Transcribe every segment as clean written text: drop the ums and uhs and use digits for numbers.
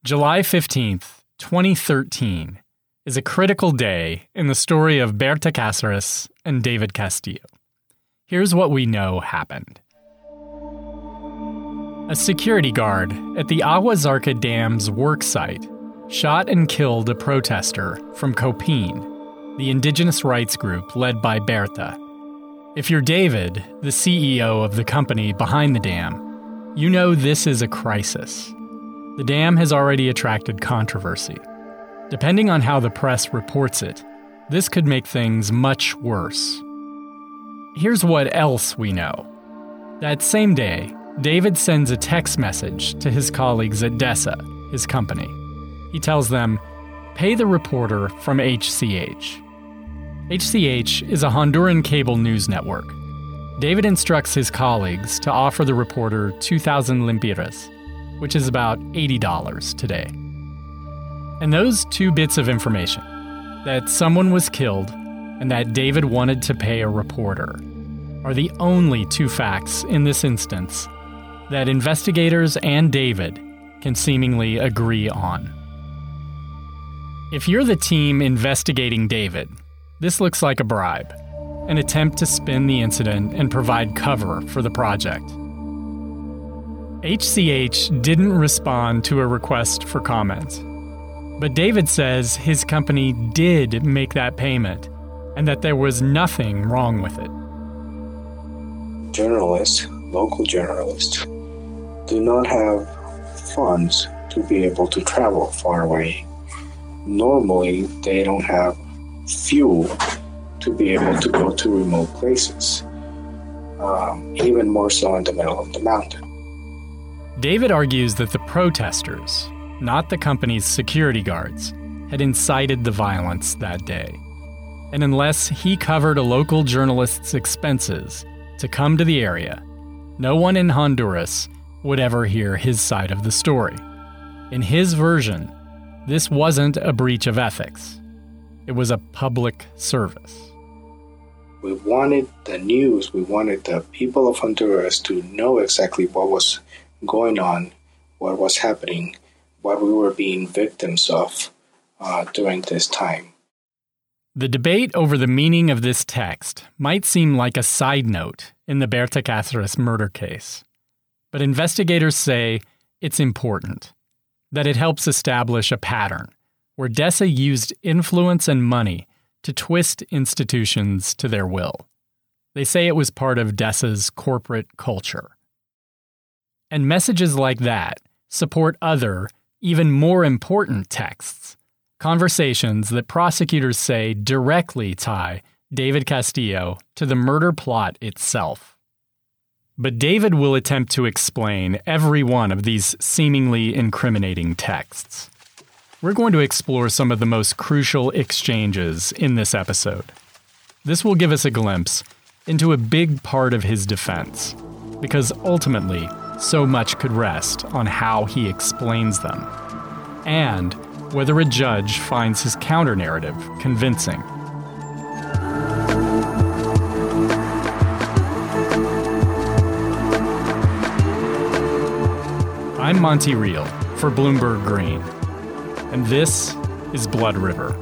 July 15th, 2013 is a critical day in the story of Berta Cáceres and David Castillo. Here's what we know happened. A security guard at the Agua Zarca Dam's work site shot and killed a protester from Copin, the indigenous rights group led by Berta. If you're David, the CEO of the company behind the dam, you know this is a crisis. The dam has already attracted controversy. Depending on how the press reports it, this could make things much worse. Here's what else we know. That same day, David sends a text message to his colleagues at DESA, his company. He tells them, pay the reporter from HCH. HCH is a Honduran cable news network. David instructs his colleagues to offer the reporter 2,000 lempiras, which is about $80 today. And those two bits of information, that someone was killed and that David wanted to pay a reporter, are the only two facts in this instance that investigators and David can seemingly agree on. If you're the team investigating David, this looks like a bribe, an attempt to spin the incident and provide cover for the project. HCH didn't respond to a request for comment, but David says his company did make that payment and that there was nothing wrong with it. Journalists, local journalists, do not have funds to be able to travel far away. Normally, they don't have fuel to be able to go to remote places, even more so in the middle of the mountain. David argues that the protesters, not the company's security guards, had incited the violence that day. And unless he covered a local journalist's expenses to come to the area, no one in Honduras would ever hear his side of the story. In his version, this wasn't a breach of ethics. It was a public service. We wanted the news, we wanted the people of Honduras to know exactly what was going on, what was happening, what we were being victims of during this time. The debate over the meaning of this text might seem like a side note in the Berta Cáceres murder case, but investigators say it's important, that it helps establish a pattern where DESA used influence and money to twist institutions to their will. They say it was part of DESA's corporate culture. And messages like that support other, even more important texts, conversations that prosecutors say directly tie David Castillo to the murder plot itself. But David will attempt to explain every one of these seemingly incriminating texts. We're going to explore some of the most crucial exchanges in this episode. This will give us a glimpse into a big part of his defense, because ultimately, so much could rest on how he explains them, and whether a judge finds his counter-narrative convincing. I'm Monty Reel for Bloomberg Green, and this is Blood River.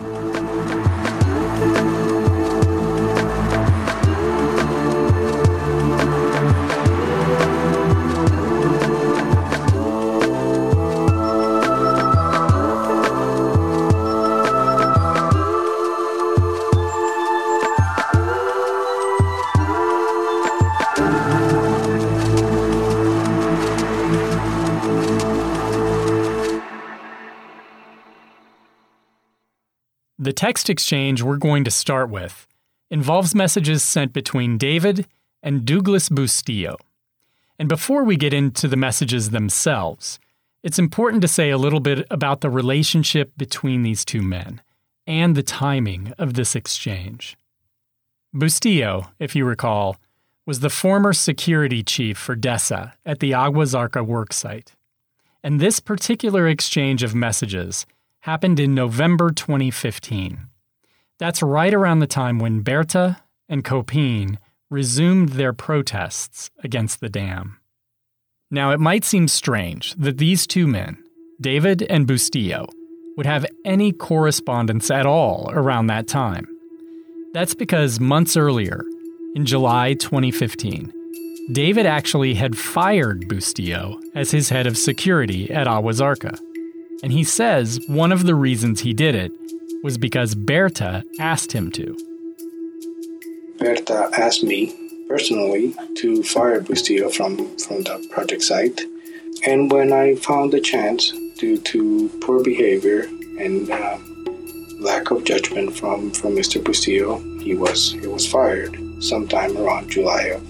The text exchange we're going to start with involves messages sent between David and Douglas Bustillo. And before we get into the messages themselves, it's important to say a little bit about the relationship between these two men and the timing of this exchange. Bustillo, if you recall, was the former security chief for DESA at the Agua Zarca worksite. And this particular exchange of messages happened in November 2015. That's right around the time when Berta and Copin resumed their protests against the dam. Now, it might seem strange that these two men, David and Bustillo would have any correspondence at all around that time. That's because months earlier, in July 2015, David actually had fired Bustillo as his head of security at Aguas Arca. And he says one of the reasons he did it was because Berta asked him to. Berta asked me personally to fire Bustillo from the project site. And when I found the chance, due to poor behavior and lack of judgment from Mr. Bustillo, he was fired sometime around July of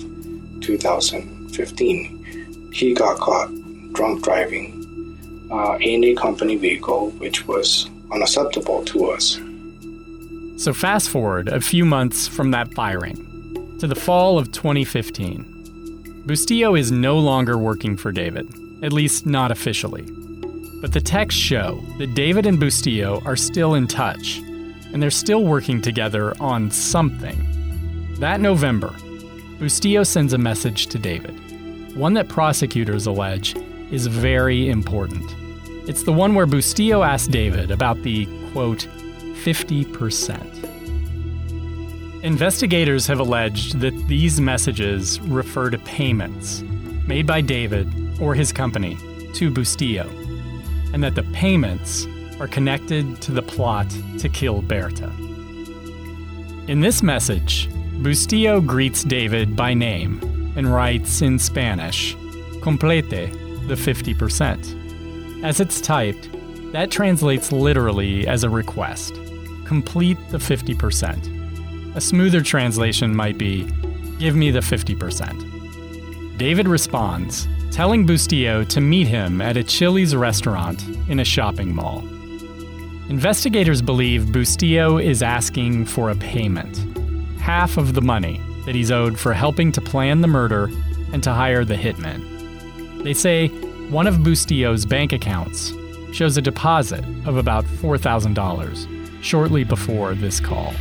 2015. He got caught drunk driving in a company vehicle, which was unacceptable to us. So fast forward a few months from that firing to the fall of 2015. Bustillo is no longer working for David, at least not officially. But the texts show that David and Bustillo are still in touch, and they're still working together on something. That November, Bustillo sends a message to David, one that prosecutors allege is very important. It's the one where Bustillo asked David about the, quote, 50%. Investigators have alleged that these messages refer to payments made by David or his company to Bustillo, and that the payments are connected to the plot to kill Berta. In this message, Bustillo greets David by name and writes in Spanish, complete the 50%. As it's typed, that translates literally as a request, complete the 50%. A smoother translation might be, give me the 50%. David responds, telling Bustillo to meet him at a Chili's restaurant in a shopping mall. Investigators believe Bustillo is asking for a payment, half of the money that he's owed for helping to plan the murder and to hire the hitman. They say one of Bustillo's bank accounts shows a deposit of about $4,000 shortly before this call.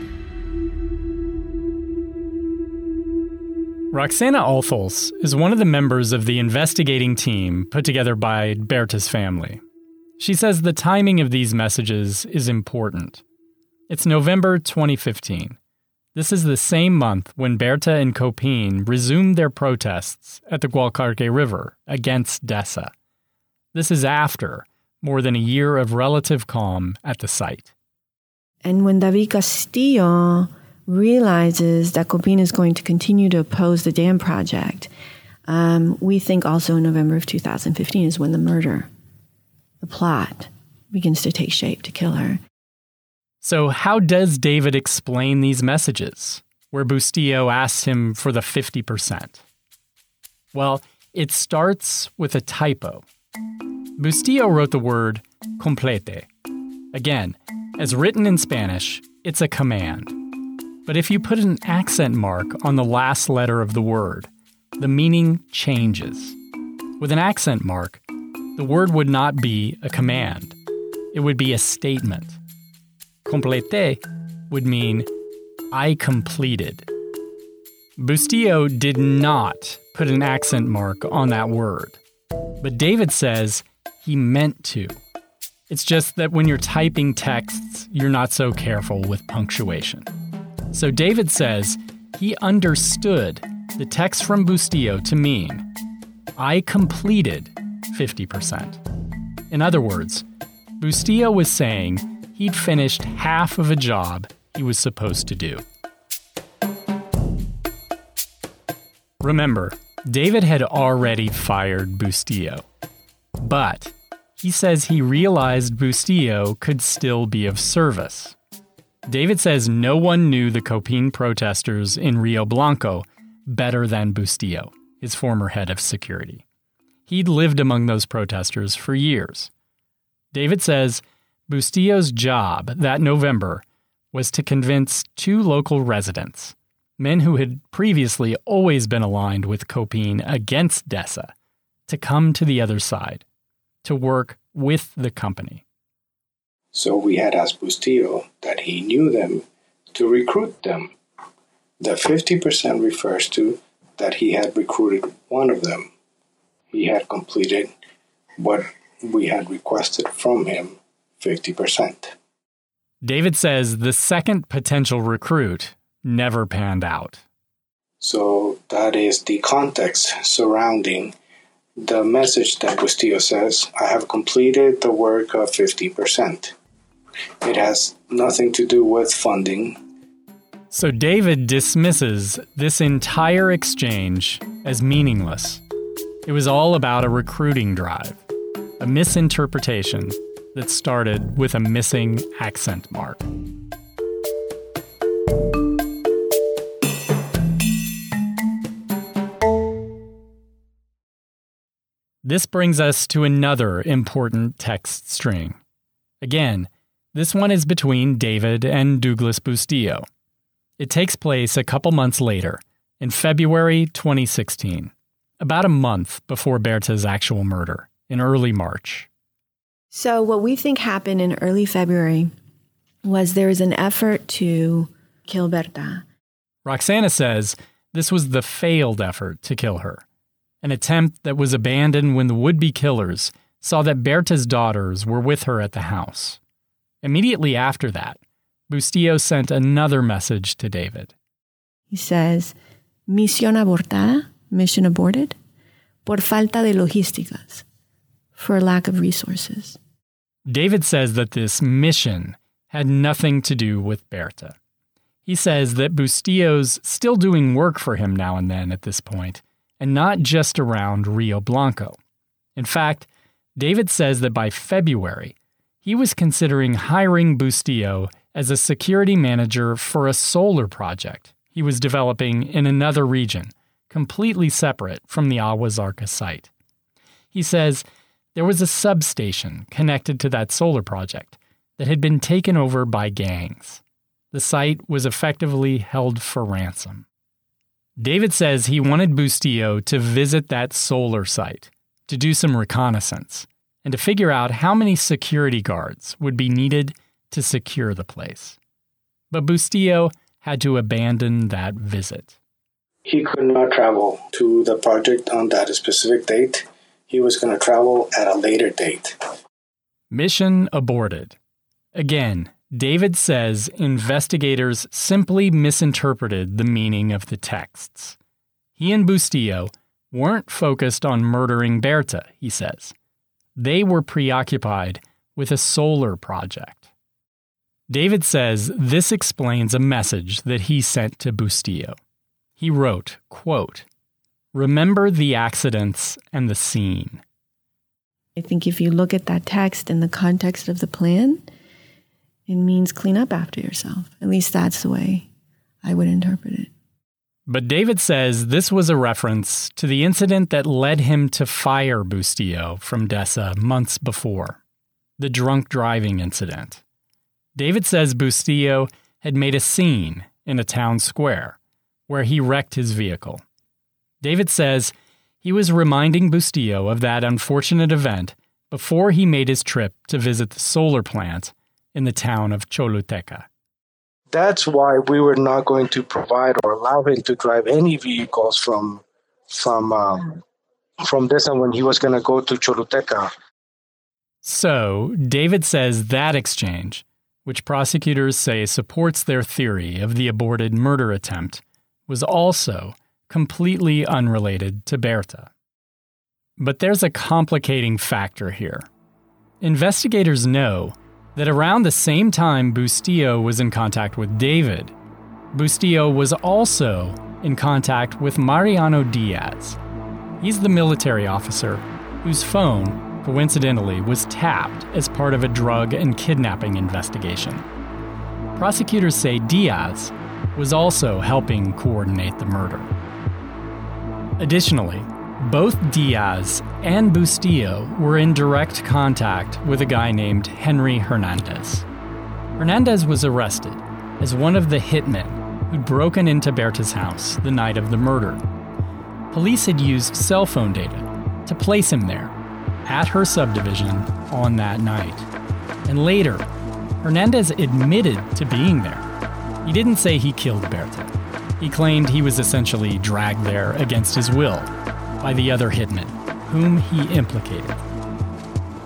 Roxana Altholz is one of the members of the investigating team put together by Berta's family. She says the timing of these messages is important. It's November 2015. This is the same month when Berta and Copin resumed their protests at the Gualcarque River against DESA. This is after more than a year of relative calm at the site. And when David Castillo realizes that Copin is going to continue to oppose the dam project, we think also in November of 2015 is when the murder, the plot, begins to take shape to kill her. So how does David explain these messages, where Bustillo asks him for the 50%? Well, it starts with a typo. Bustillo wrote the word complete. Again, as written in Spanish, it's a command. But if you put an accent mark on the last letter of the word, the meaning changes. With an accent mark, the word would not be a command. It would be a statement. Complete would mean, I completed. Bustillo did not put an accent mark on that word. But David says he meant to. It's just that when you're typing texts, you're not so careful with punctuation. So David says he understood the text from Bustillo to mean, I completed 50%. In other words, Bustillo was saying he'd finished half of a job he was supposed to do. Remember, David had already fired Bustillo. But he says he realized Bustillo could still be of service. David says no one knew the Copin protesters in Rio Blanco better than Bustillo, his former head of security. He'd lived among those protesters for years. David says Bustillo's job that November was to convince two local residents, men who had previously always been aligned with Copin against DESA, to come to the other side, to work with the company. So we had asked Bustillo that he knew them to recruit them. The 50% refers to that he had recruited one of them. He had completed what we had requested from him 50%. David says the second potential recruit never panned out. So that is the context surrounding the message that Bustillo says, I have completed the work of 50%. It has nothing to do with funding. So David dismisses this entire exchange as meaningless. It was all about a recruiting drive, a misinterpretation that started with a missing accent mark. This brings us to another important text string. Again, this one is between David and Douglas Bustillo. It takes place a couple months later, in February 2016, about a month before Berta's actual murder, in early March. So what we think happened in early February was there was an effort to kill Berta. Roxana says this was the failed effort to kill her, an attempt that was abandoned when the would-be killers saw that Berta's daughters were with her at the house. Immediately after that, Bustillo sent another message to David. He says, Misión abortada, mission aborted, por falta de logísticas, for lack of resources. David says that this mission had nothing to do with Berta. He says that Bustillo's still doing work for him now and then at this point, and not just around Rio Blanco. In fact, David says that by February, he was considering hiring Bustillo as a security manager for a solar project he was developing in another region, completely separate from the Aguas Arca site. He says there was a substation connected to that solar project that had been taken over by gangs. The site was effectively held for ransom. David says he wanted Bustillo to visit that solar site, to do some reconnaissance, and to figure out how many security guards would be needed to secure the place. But Bustillo had to abandon that visit. He could not travel to the project on that specific date. He was going to travel at a later date. Mission aborted. Again, David says investigators simply misinterpreted the meaning of the texts. He and Bustillo weren't focused on murdering Berta, he says. They were preoccupied with a solar project. David says this explains a message that he sent to Bustillo. He wrote, quote, "Remember the accidents and the scene." I think if you look at that text in the context of the plan, it means clean up after yourself. At least that's the way I would interpret it. But David says this was a reference to the incident that led him to fire Bustillo from DESA months before, the drunk driving incident. David says Bustillo had made a scene in a town square where he wrecked his vehicle. David says he was reminding Bustillo of that unfortunate event before he made his trip to visit the solar plant in the town of Choluteca. That's why we were not going to provide or allow him to drive any vehicles from DESA when he was going to go to Choluteca. So, David says that exchange, which prosecutors say supports their theory of the aborted murder attempt, was also completely unrelated to Berta. But there's a complicating factor here. Investigators know that around the same time Bustillo was in contact with David, Bustillo was also in contact with Mariano Diaz. He's the military officer whose phone, coincidentally, was tapped as part of a drug and kidnapping investigation. Prosecutors say Diaz was also helping coordinate the murder. Additionally, both Diaz and Bustillo were in direct contact with a guy named Henry Hernandez. Hernandez was arrested as one of the hitmen who'd broken into Berta's house the night of the murder. Police had used cell phone data to place him there, at her subdivision, on that night. And later, Hernandez admitted to being there. He didn't say he killed Berta. He claimed he was essentially dragged there against his will by the other hitmen, whom he implicated.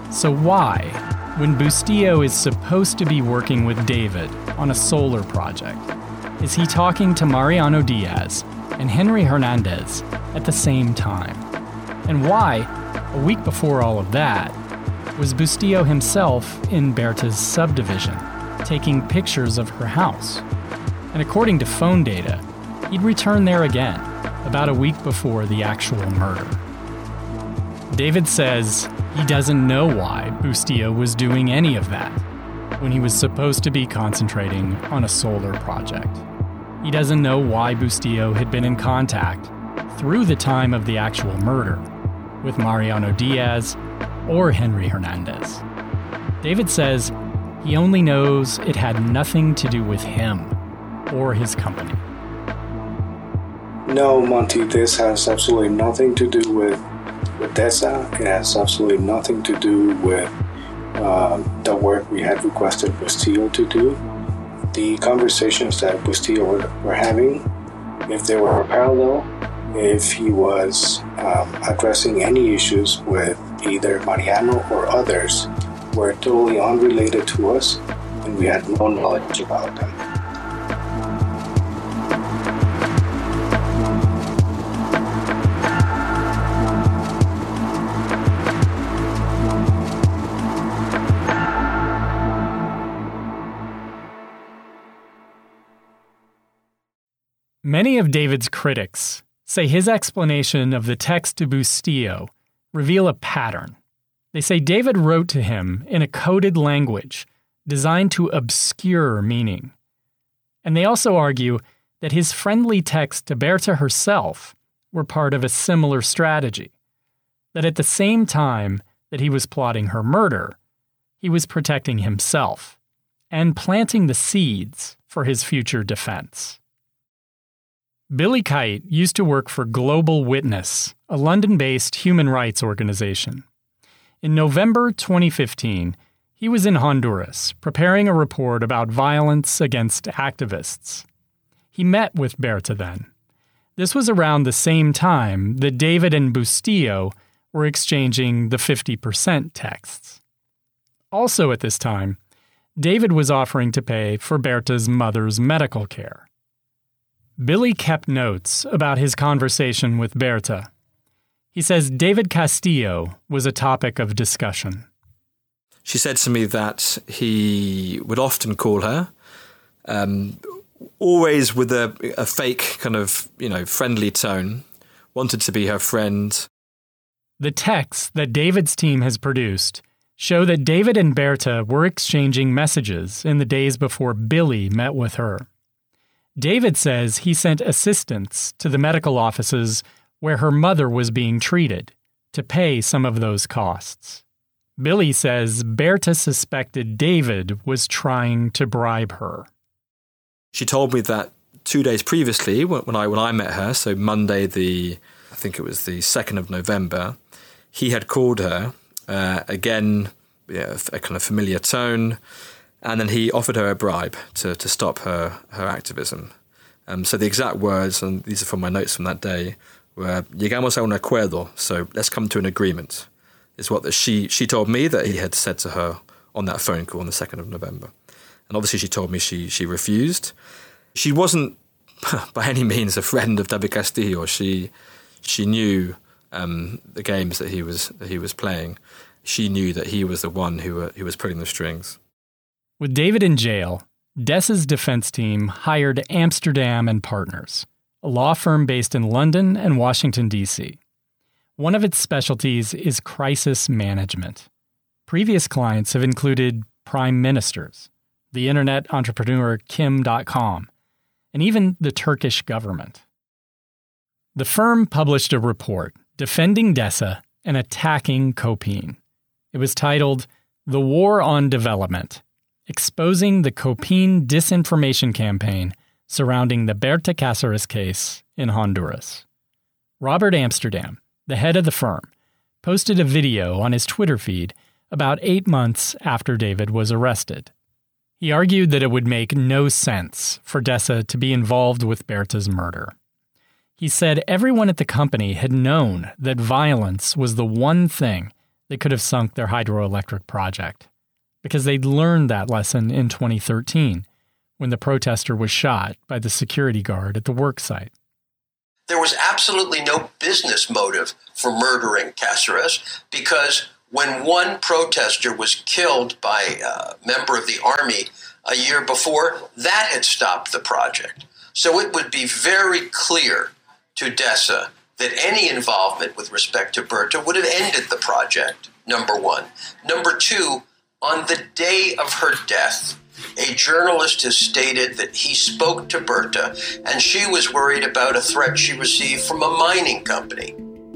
So why, when Bustillo is supposed to be working with David on a solar project, is he talking to Mariano Diaz and Henry Hernandez at the same time? And why, a week before all of that, was Bustillo himself in Berta's subdivision, taking pictures of her house? And according to phone data, he'd return there again, about a week before the actual murder. David says he doesn't know why Bustillo was doing any of that when he was supposed to be concentrating on a solar project. He doesn't know why Bustillo had been in contact through the time of the actual murder with Mariano Diaz or Henry Hernandez. David says he only knows it had nothing to do with him or his company. No, Monty, this has absolutely nothing to do with DESA. It has absolutely nothing to do with the work we had requested Bustillo to do. The conversations that Bustillo were having, if they were parallel, if he was addressing any issues with either Mariano or others, were totally unrelated to us, and we had no knowledge about them. Many of David's critics say his explanation of the text to Bustillo reveal a pattern. They say David wrote to him in a coded language designed to obscure meaning. And they also argue that his friendly texts to Berta herself were part of a similar strategy, that at the same time that he was plotting her murder, he was protecting himself and planting the seeds for his future defense. Billy Kite used to work for Global Witness, a London-based human rights organization. In November 2015, he was in Honduras preparing a report about violence against activists. He met with Berta then. This was around the same time that David and Bustillo were exchanging the 50% texts. Also at this time, David was offering to pay for Berta's mother's medical care. Billy kept notes about his conversation with Berta. He says David Castillo was a topic of discussion. She said to me that he would often call her, always with a fake kind of, friendly tone, wanted to be her friend. The texts that David's team has produced show that David and Berta were exchanging messages in the days before Billy met with her. David says he sent assistants to the medical offices where her mother was being treated to pay some of those costs. Billy says Berta suspected David was trying to bribe her. She told me that 2 days previously, when I met her, so Monday I think it was the 2nd of November, he had called her, again, a kind of familiar tone, and then he offered her a bribe to stop her activism. So the exact words, and these are from my notes from that day, were "Llegamos a un acuerdo," so let's come to an agreement, is what she told me that he had said to her on that phone call on the 2nd of November. And obviously she told me she refused. She wasn't by any means a friend of David Castillo. She knew the games that he was playing. She knew that he was the one who was pulling the strings. With David in jail, DESA's defense team hired Amsterdam and Partners, a law firm based in London and Washington, D.C. One of its specialties is crisis management. Previous clients have included prime ministers, the internet entrepreneur Kim.com, and even the Turkish government. The firm published a report defending DESA and attacking Copine. It was titled The War on Development, Exposing the Copine Disinformation Campaign Surrounding the Berta Cáceres Case in Honduras. Robert Amsterdam, the head of the firm, posted a video on his Twitter feed about 8 months after David was arrested. He argued that it would make no sense for DESA to be involved with Berta's murder. He said everyone at the company had known that violence was the one thing they could have sunk their hydroelectric project, because they'd learned that lesson in 2013 when the protester was shot by the security guard at the work site. There was absolutely no business motive for murdering Cáceres, because when one protester was killed by a member of the army a year before, that had stopped the project. So it would be very clear to DESA that any involvement with respect to Berta would have ended the project, number one. Number two, on the day of her death, a journalist has stated that he spoke to Berta and she was worried about a threat she received from a mining company.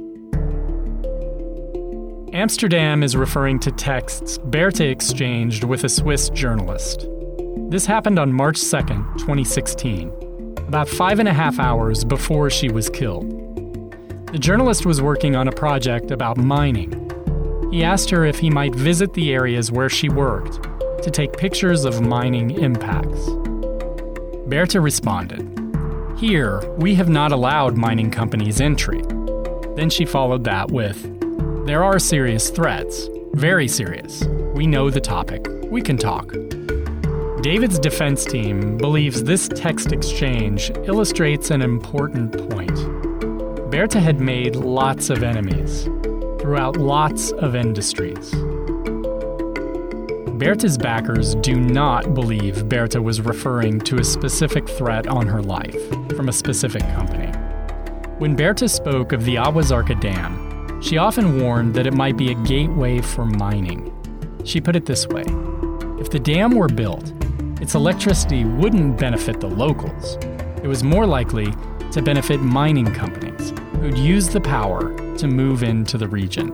Amsterdam is referring to texts Berta exchanged with a Swiss journalist. This happened on March 2nd, 2016, about 5.5 hours before she was killed. The journalist was working on a project about mining. He asked her if he might visit the areas where she worked to take pictures of mining impacts. Berta responded, "Here, we have not allowed mining companies entry." Then she followed that with, "There are serious threats, very serious. We know the topic. We can talk." David's defense team believes this text exchange illustrates an important point. Berta had made lots of enemies throughout lots of industries. Berta's backers do not believe Berta was referring to a specific threat on her life from a specific company. When Berta spoke of the Agua Zarca Dam, she often warned that it might be a gateway for mining. She put it this way: if the dam were built, its electricity wouldn't benefit the locals. It was more likely to benefit mining companies who'd use the power to move into the region.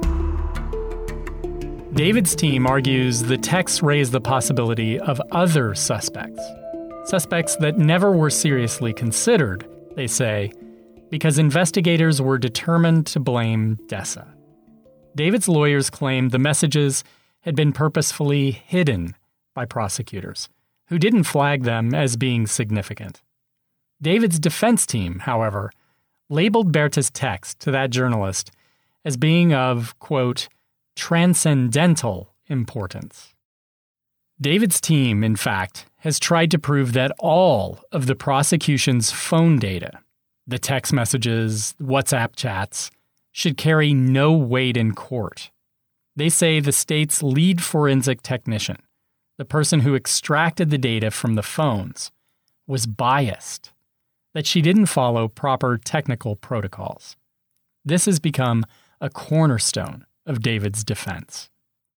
David's team argues the texts raise the possibility of other suspects that never were seriously considered, they say, because investigators were determined to blame DESA. David's lawyers claim the messages had been purposefully hidden by prosecutors, who didn't flag them as being significant. David's defense team, however, labeled Berta's text to that journalist as being of, quote, transcendental importance. David's team, in fact, has tried to prove that all of the prosecution's phone data, the text messages, WhatsApp chats, should carry no weight in court. They say the state's lead forensic technician, the person who extracted the data from the phones, was biased, that she didn't follow proper technical protocols. This has become a cornerstone of David's defense.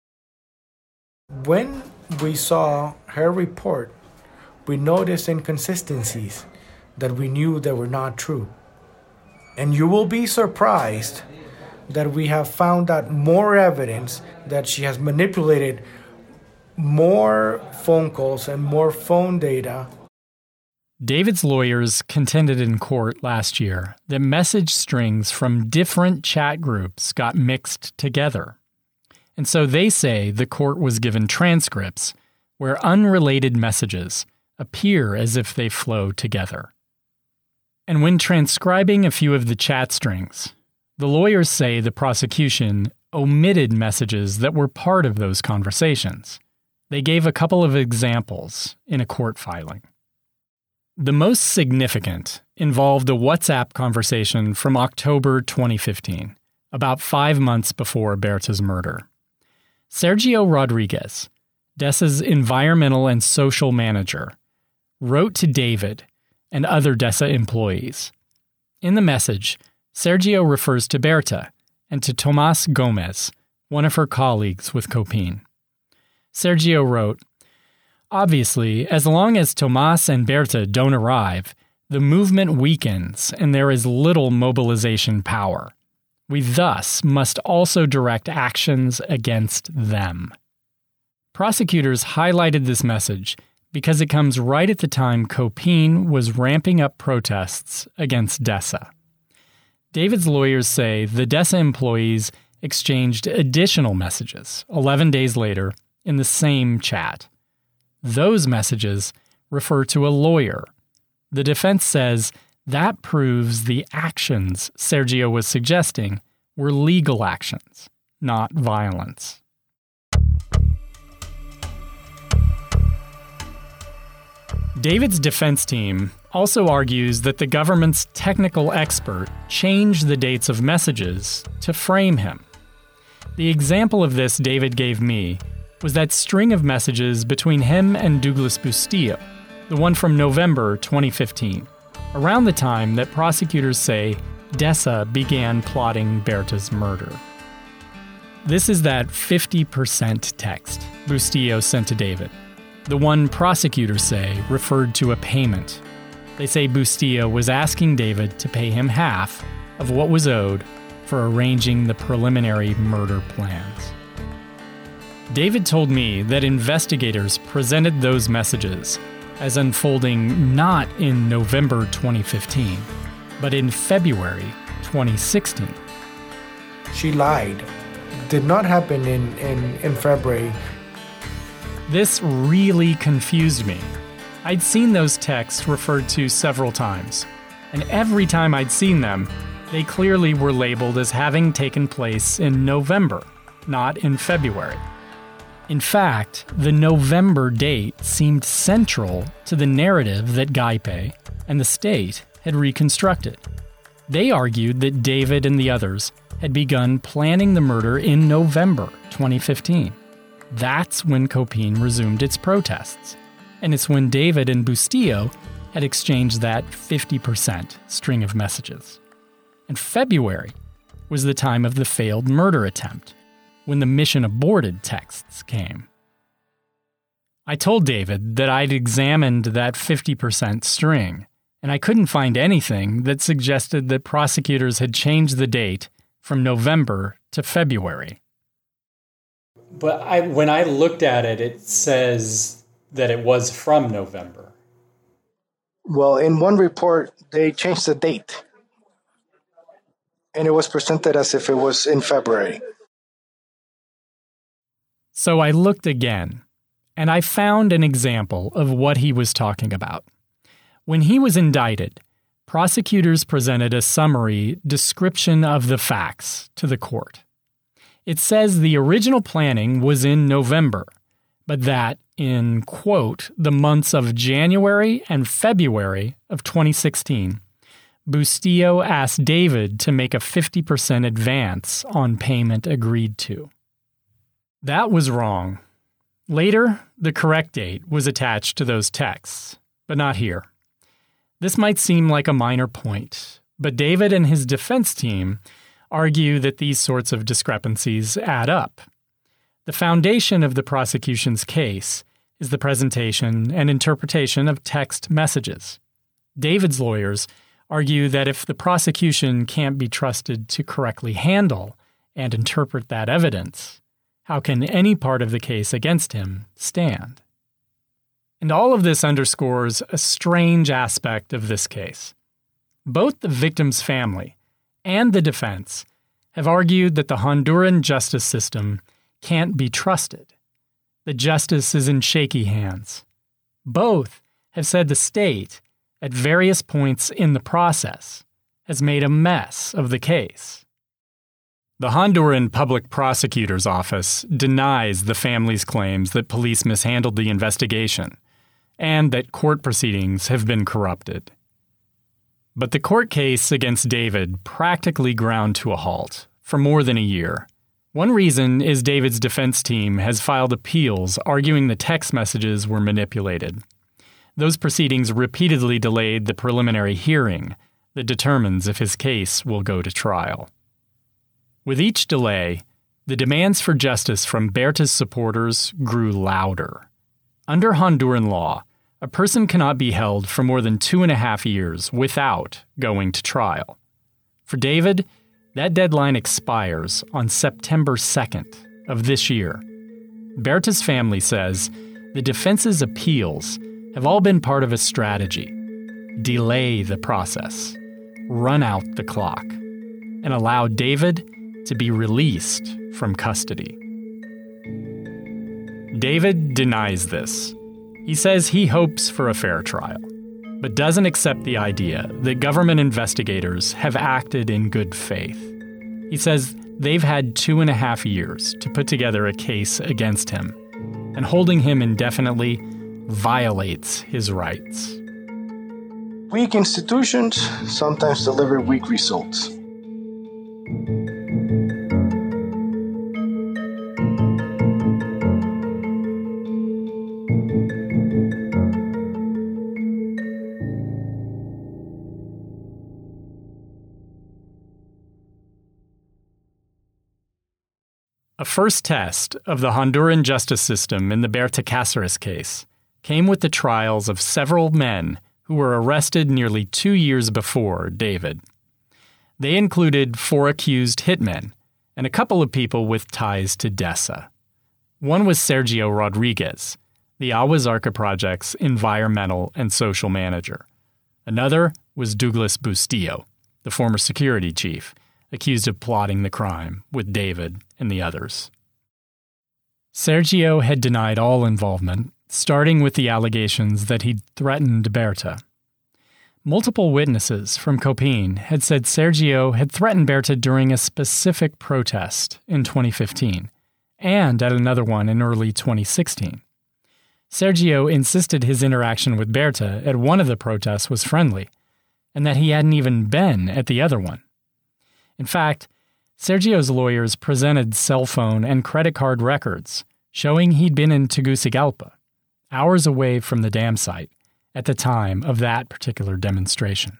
When we saw her report, we noticed inconsistencies that we knew that were not true. And you will be surprised that we have found out more evidence that she has manipulated more phone calls and more phone data. David's lawyers contended in court last year that message strings from different chat groups got mixed together. And so they say the court was given transcripts where unrelated messages appear as if they flow together. And when transcribing a few of the chat strings, the lawyers say the prosecution omitted messages that were part of those conversations. They gave a couple of examples in a court filing. The most significant involved a WhatsApp conversation from October 2015, about 5 months before Berta's murder. Sergio Rodriguez, DESA's environmental and social manager, wrote to David and other DESA employees. In the message, Sergio refers to Berta and to Tomas Gomez, one of her colleagues with Copin. Sergio wrote, "Obviously, as long as Tomas and Berta don't arrive, the movement weakens and there is little mobilization power. We thus must also direct actions against them." Prosecutors highlighted this message because it comes right at the time Copin was ramping up protests against DESA. David's lawyers say the DESA employees exchanged additional messages 11 days later in the same chat. Those messages refer to a lawyer. The defense says that proves the actions Sergio was suggesting were legal actions, not violence. David's defense team also argues that the government's technical expert changed the dates of messages to frame him. The example of this David gave me was that string of messages between him and Douglas Bustillo, the one from November 2015, around the time that prosecutors say Dessa began plotting Berta's murder. This is that 50% text Bustillo sent to David, the one prosecutors say referred to a payment. They say Bustillo was asking David to pay him half of what was owed for arranging the preliminary murder plans. David told me that investigators presented those messages as unfolding not in November 2015, but in February 2016. She lied. Did not happen in February. This really confused me. I'd seen those texts referred to several times, and every time I'd seen them, they clearly were labeled as having taken place in November, not in February. In fact, the November date seemed central to the narrative that Gaipe and the state had reconstructed. They argued that David and the others had begun planning the murder in November 2015. That's when Copine resumed its protests, and it's when David and Bustillo had exchanged that 50% string of messages. And February was the time of the failed murder attempt, when the mission aborted texts came. I told David that I'd examined that 50% string, and I couldn't find anything that suggested that prosecutors had changed the date from November to February. But when I looked at it, it says that it was from November. Well, in one report, they changed the date. And it was presented as if it was in February. So I looked again, and I found an example of what he was talking about. When he was indicted, prosecutors presented a summary description of the facts to the court. It says the original planning was in November, but that in, quote, the months of January and February of 2016, Bustillo asked David to make a 50% advance on payment agreed to. That was wrong. Later, the correct date was attached to those texts, but not here. This might seem like a minor point, but David and his defense team argue that these sorts of discrepancies add up. The foundation of the prosecution's case is the presentation and interpretation of text messages. David's lawyers argue that if the prosecution can't be trusted to correctly handle and interpret that evidence, how can any part of the case against him stand? And all of this underscores a strange aspect of this case. Both the victim's family and the defense have argued that the Honduran justice system can't be trusted. The justice is in shaky hands. Both have said the state, at various points in the process, has made a mess of the case. The Honduran Public Prosecutor's Office denies the family's claims that police mishandled the investigation and that court proceedings have been corrupted. But the court case against David practically ground to a halt for more than a year. One reason is David's defense team has filed appeals arguing the text messages were manipulated. Those proceedings repeatedly delayed the preliminary hearing that determines if his case will go to trial. With each delay, the demands for justice from Berta's supporters grew louder. Under Honduran law, a person cannot be held for more than 2.5 years without going to trial. For David, that deadline expires on September 2nd of this year. Berta's family says the defense's appeals have all been part of a strategy: delay the process, run out the clock, and allow David to be released from custody. David denies this. He says he hopes for a fair trial, but doesn't accept the idea that government investigators have acted in good faith. He says they've had 2.5 years to put together a case against him, and holding him indefinitely violates his rights. Weak institutions sometimes deliver weak results. A first test of the Honduran justice system in the Berta Cáceres case came with the trials of several men who were arrested nearly 2 years before David. They included 4 accused hitmen and a couple of people with ties to DESA. One was Sergio Rodriguez, the Aguas Arca Project's environmental and social manager. Another was Douglas Bustillo, the former security chief, accused of plotting the crime with David and the others. Sergio had denied all involvement, starting with the allegations that he'd threatened Berta. Multiple witnesses from Copín had said Sergio had threatened Berta during a specific protest in 2015 and at another one in early 2016. Sergio insisted his interaction with Berta at one of the protests was friendly and that he hadn't even been at the other one. In fact, Sergio's lawyers presented cell phone and credit card records showing he'd been in Tegucigalpa, hours away from the dam site, at the time of that particular demonstration.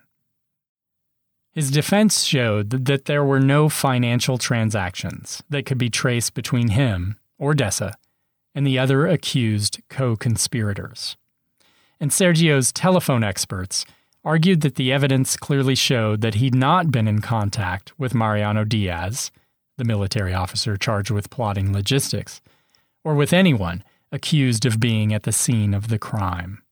His defense showed that there were no financial transactions that could be traced between him, or DESA, and the other accused co-conspirators. And Sergio's telephone experts argued that the evidence clearly showed that he'd not been in contact with Mariano Diaz, the military officer charged with plotting logistics, or with anyone accused of being at the scene of the crime.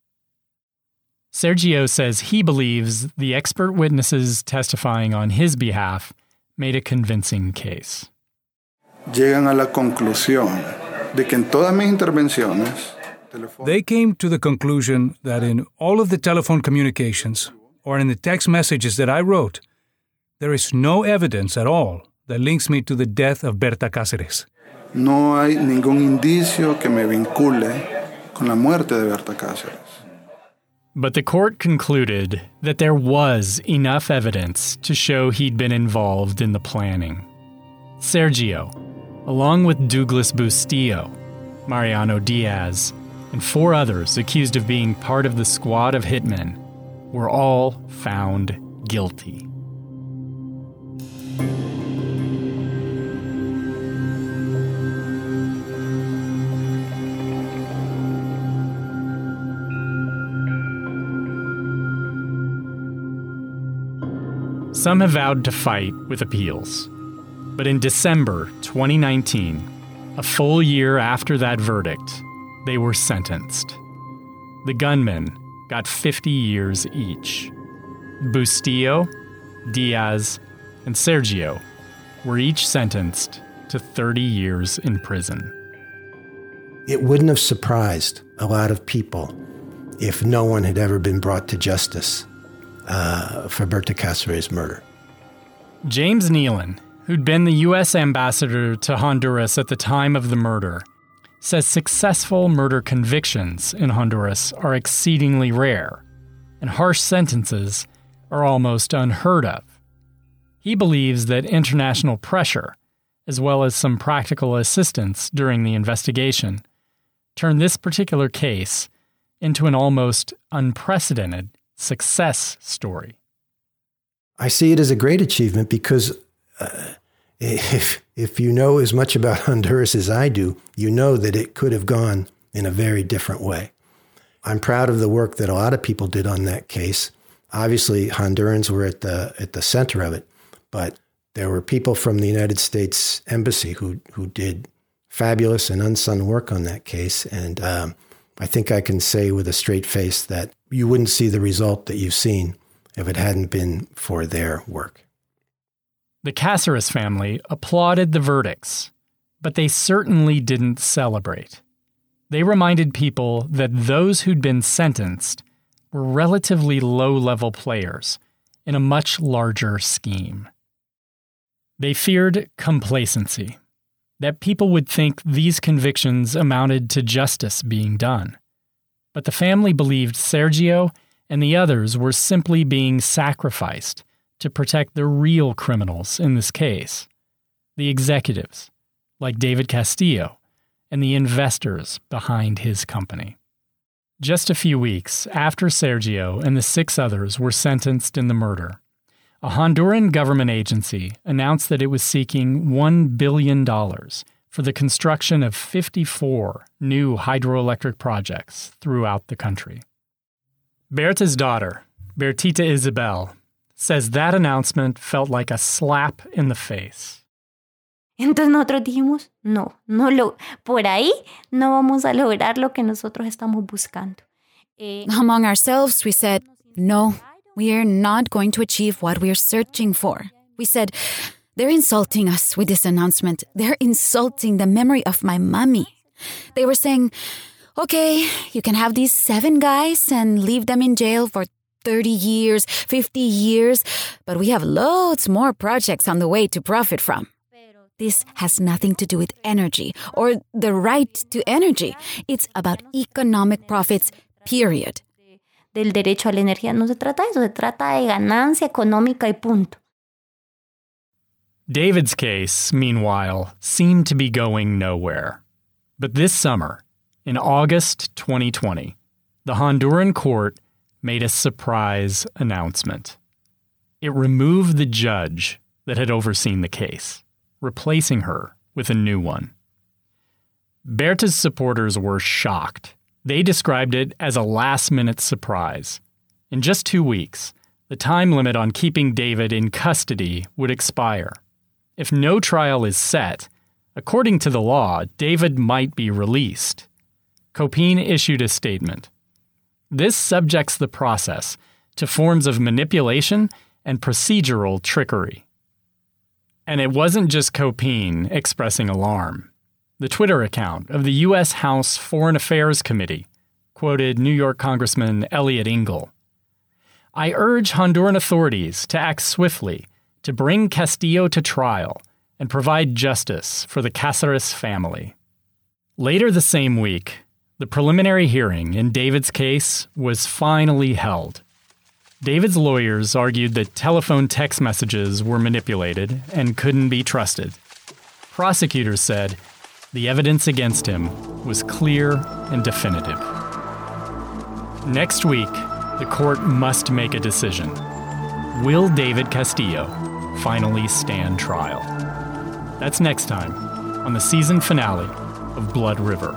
Sergio says he believes the expert witnesses testifying on his behalf made a convincing case. Llegan a la conclusión de que en todas mis intervenciones They came to the conclusion that in all of the telephone communications or in the text messages that I wrote, there is no evidence at all that links me to the death of Berta Cáceres. No hay ningún indicio que me vincule con la muerte de Berta Cáceres. But the court concluded that there was enough evidence to show he'd been involved in the planning. Sergio, along with Douglas Bustillo, Mariano Diaz, and 4 others accused of being part of the squad of hitmen, were all found guilty. Some have vowed to fight with appeals. But in December 2019, a full year after that verdict, they were sentenced. The gunmen got 50 years each. Bustillo, Diaz, and Sergio were each sentenced to 30 years in prison. It wouldn't have surprised a lot of people if no one had ever been brought to justice for Berta Cáceres' murder. James Nealon, who'd been the U.S. ambassador to Honduras at the time of the murder, says successful murder convictions in Honduras are exceedingly rare, and harsh sentences are almost unheard of. He believes that international pressure, as well as some practical assistance during the investigation, turned this particular case into an almost unprecedented success story. I see it as a great achievement because if you know as much about Honduras as I do, you know that it could have gone in a very different way. I'm proud of the work that a lot of people did on that case. Obviously, Hondurans were at the center of it, but there were people from the United States Embassy who did fabulous and unsung work on that case, and I think I can say with a straight face that you wouldn't see the result that you've seen if it hadn't been for their work. The Cáceres family applauded the verdicts, but they certainly didn't celebrate. They reminded people that those who'd been sentenced were relatively low-level players in a much larger scheme. They feared complacency, that people would think these convictions amounted to justice being done. But the family believed Sergio and the others were simply being sacrificed to protect the real criminals in this case, the executives, like David Castillo, and the investors behind his company. Just a few weeks after Sergio and the 6 others were sentenced in the murder, a Honduran government agency announced that it was seeking $1 billion for the construction of 54 new hydroelectric projects throughout the country. Berta's daughter, Bertita Isabel, says that announcement felt like a slap in the face. Entonces nosotros dijimos, por ahí no vamos a lograr lo que nosotros estamos buscando. Among ourselves, we said, no, we are not going to achieve what we are searching for. We said, they're insulting us with this announcement. They're insulting the memory of my mommy. They were saying, okay, you can have these 7 guys and leave them in jail for 30 years, 50 years, but we have loads more projects on the way to profit from. This has nothing to do with energy or the right to energy. It's about economic profits, period. Del derecho a la energía no se trata de eso, se trata de ganancia económica y punto. David's case, meanwhile, seemed to be going nowhere. But this summer, in August 2020, the Honduran court made a surprise announcement. It removed the judge that had overseen the case, replacing her with a new one. Berta's supporters were shocked. They described it as a last-minute surprise. In just 2 weeks, the time limit on keeping David in custody would expire. If no trial is set, according to the law, David might be released. Copin issued a statement. This subjects the process to forms of manipulation and procedural trickery. And it wasn't just Copin expressing alarm. The Twitter account of the U.S. House Foreign Affairs Committee quoted New York Congressman Eliot Engel. I urge Honduran authorities to act swiftly to bring Castillo to trial and provide justice for the Cáceres family. Later the same week, the preliminary hearing in David's case was finally held. David's lawyers argued that telephone text messages were manipulated and couldn't be trusted. Prosecutors said the evidence against him was clear and definitive. Next week, the court must make a decision. Will David Castillo finally stand trial? That's next time on the season finale of Blood River.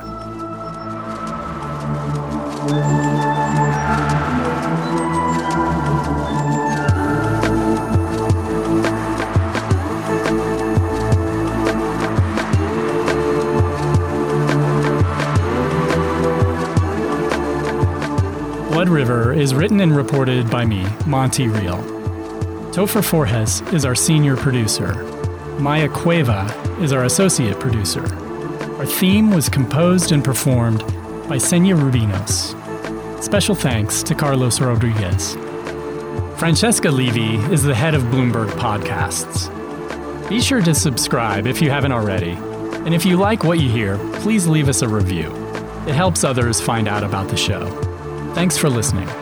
Blood River is written and reported by me, Monty Real. Topher Forges is our senior producer. Maya Cueva is our associate producer. Our theme was composed and performed by Senya Rubinos. Special thanks to Carlos Rodriguez. Francesca Levy is the head of Bloomberg Podcasts. Be sure to subscribe if you haven't already. And if you like what you hear, please leave us a review. It helps others find out about the show. Thanks for listening.